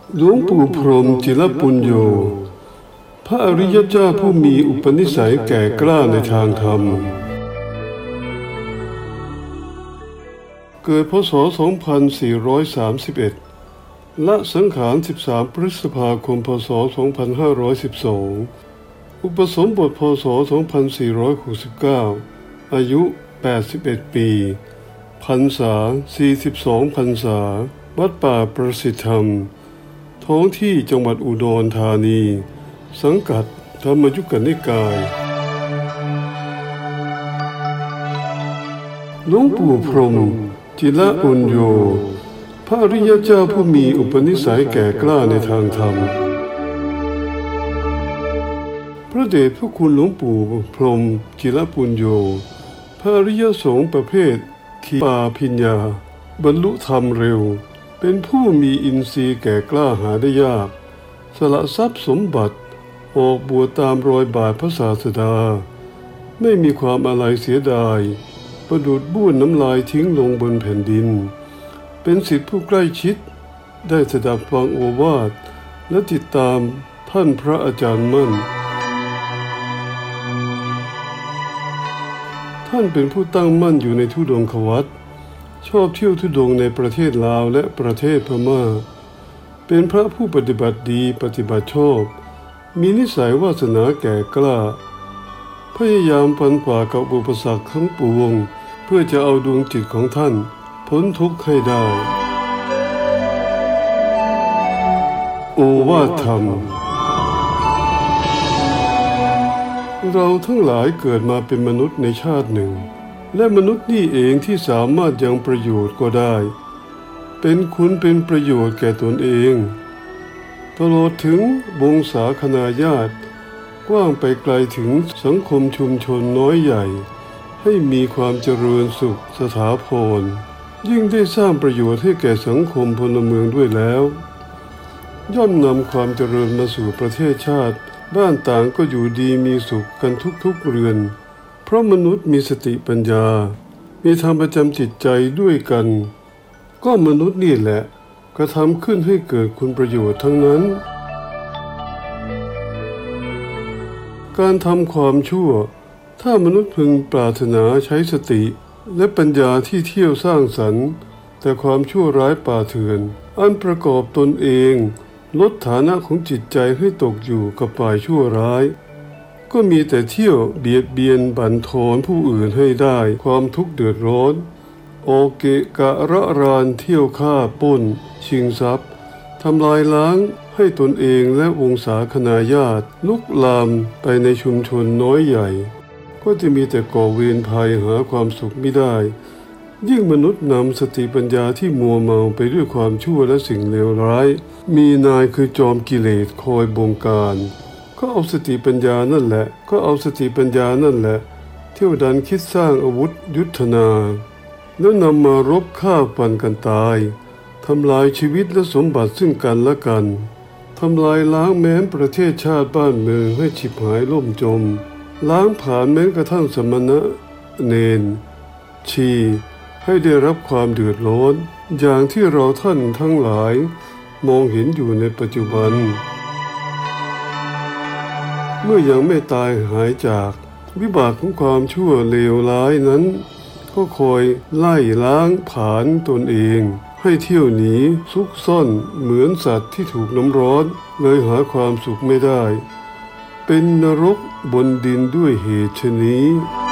หลวงปู่พรหมจิรปุญโญพระอริยเจ้าผู้มีอุปนิสัยแก่กล้าในทางธรรมเกิดพ.ศ. 2431ละสังขาร13พฤษภาคมพ.ศ. 2512อุปสมบทพ.ศ. 2469อายุ81ปีพรรษา42พรรษาวัดป่าประสิทธิธรรมท้องที่จังหวัดอุดรธานีสังกัดธรรมยุกนิกายหลวงปู่พรหมจิรปุญโญพระอริยเจ้าผู้มีอุปนิสัยแก่กล้าในทางธรรมพระเดชพระคุณหลวงปู่พรหมจิรปุญโญพระอริยสงฆ์ประเภทขีปาภิญญาบรรลุธรรมเร็วเป็นผู้มีอินทรีย์แก่กล้าหาได้ยากสละทรัพย์สมบัติออกบวชตามรอยบาทพระศาสดาไม่มีความอาลัยเสียดายประดุจบ้วนน้ำลายทิ้งลงบนแผ่นดินเป็นศิษย์ผู้ใกล้ชิดได้สดับฟังโอวาทและติดตามท่านพระอาจารย์มั่นท่านเป็นผู้ตั้งมั่นอยู่ในธุดงควัตรชอบเที่ยวธุดงค์ในประเทศลาวและประเทศพม่าเป็นพระผู้ปฏิบัติดีปฏิบัติชอบมีนิสัยวาสนาแก่กล้าพยายามฟันฝ่ากับอุปสรรคทั้งปวงเพื่อจะเอาดวงจิตของท่านพ้นทุกข์ให้ได้โอวาทธรรมเราทั้งหลายเกิดมาเป็นมนุษย์ในชาติหนึ่งและมนุษย์นี่เองที่สามารถยังประโยชน์ก็ได้เป็นคุณเป็นประโยชน์แก่ตนเองตลอดถึงวงศาคณาญาติกว้างไปไกลถึงสังคมชุมชนน้อยใหญ่ให้มีความเจริญสุขสถาพรยิ่งได้สร้างประโยชน์ให้แก่สังคมพลเมืองด้วยแล้วย่อมนำความเจริญมาสู่ประเทศชาติบ้านต่างก็อยู่ดีมีสุขกันทุกๆเรือนเพราะมนุษย์มีสติปัญญามีธรรมประจำจิตใจด้วยกันก็มนุษย์นี่แหละกระทำขึ้นให้เกิดคุณประโยชน์ทั้งนั้นการทำความชั่วถ้ามนุษย์พึงปรารถนาใช้สติและปัญญาที่เที่ยวสร้างสรรค์แต่ความชั่วร้ายป่าเถื่อนอันประกอบตนเองลดฐานะของจิตใจให้ตกอยู่กับฝ่ายชั่วร้ายก็มีแต่เที่ยวเบียดเบียนบั่นทอนผู้อื่นให้ได้ความทุกข์เดือดร้อนออกเกะกะระรานเที่ยวฆ่าปล้นชิงทรัพย์ทำลายล้างให้ตนเองและวงศาคณาญาติลุกลามไปในชุมชนน้อยใหญ่ก็จะมีแต่ก่อเวรภัยหาความสุขไม่ได้ยิ่งมนุษย์นำสติปัญญาที่มัวเมาไปด้วยความชั่วและสิ่งเลวร้ายมีนายคือจอมกิเลสคอยบงการก็เอาสติปัญญานั่นแหละเที่ยวดันคิดสร้างอาวุธยุทธนาแล้วนำมารบฆ่าฟันกันตายทำลายชีวิตและสมบัติซึ่งกันและกันทำลายล้างแม้นประเทศชาติบ้านเมืองให้ฉิบหายล่มจมล้างผ่านแม้กระทั่งสมณะเณรชีให้ได้รับความเดือดร้อนอย่างที่เราท่านทั้งหลายมองเห็นอยู่ในปัจจุบันเมื่อยังไม่ตายหายจากวิบากของความชั่วเลวร้ายนั้นก็คอยไล่ล้างผลาญตนเองให้เที่ยวหนีซุกซ่อนเหมือนสัตว์ที่ถูกน้ำร้อนเลยหาความสุขไม่ได้เป็นนรกบนดินด้วยเหตุชนี้